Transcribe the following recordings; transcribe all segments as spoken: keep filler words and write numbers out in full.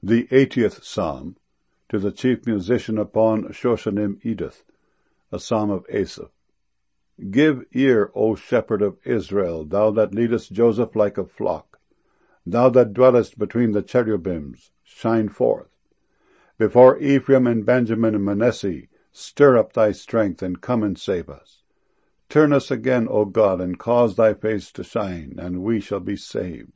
The eightieth Psalm, to the chief musician upon Shoshanim Edith, a psalm of Asaph. Give ear, O shepherd of Israel, thou that leadest Joseph like a flock. Thou that dwellest between the cherubims, shine forth. Before Ephraim and Benjamin and Manasseh, stir up thy strength, and come and save us. Turn us again, O God, and cause thy face to shine, and we shall be saved.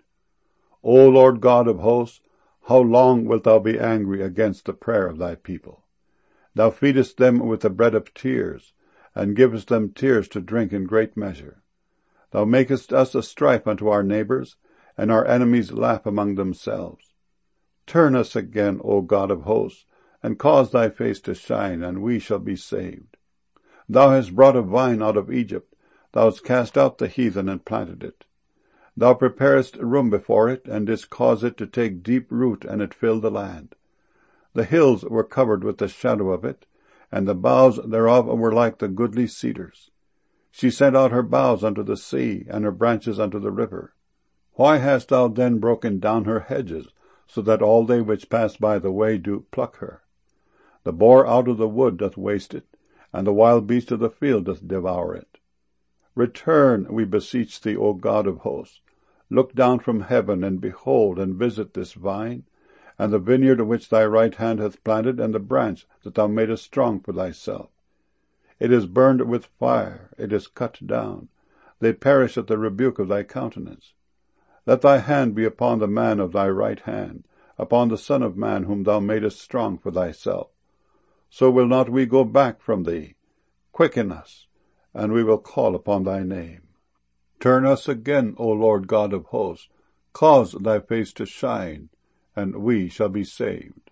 O Lord God of hosts, how long wilt thou be angry against the prayer of thy people? Thou feedest them with the bread of tears, and givest them tears to drink in great measure. Thou makest us a strife unto our neighbors, and our enemies laugh among themselves. Turn us again, O God of hosts, and cause thy face to shine, and we shall be saved. Thou hast brought a vine out of Egypt, thou hast cast out the heathen and planted it. Thou preparest room before it, and didst cause it to take deep root, and it filled the land. The hills were covered with the shadow of it, and the boughs thereof were like the goodly cedars. She sent out her boughs unto the sea, and her branches unto the river. Why hast thou then broken down her hedges, so that all they which pass by the way do pluck her? The boar out of the wood doth waste it, and the wild beast of the field doth devour it. Return, we beseech thee, O God of hosts. Look down from heaven, and behold, and visit this vine, and the vineyard which thy right hand hath planted, and the branch that thou madest strong for thyself. It is burned with fire, it is cut down. They perish at the rebuke of thy countenance. Let thy hand be upon the man of thy right hand, upon the Son of Man whom thou madest strong for thyself. So will not we go back from thee. Quicken us, and we will call upon thy name. Turn us again, O Lord God of hosts. Cause thy face to shine, and we shall be saved.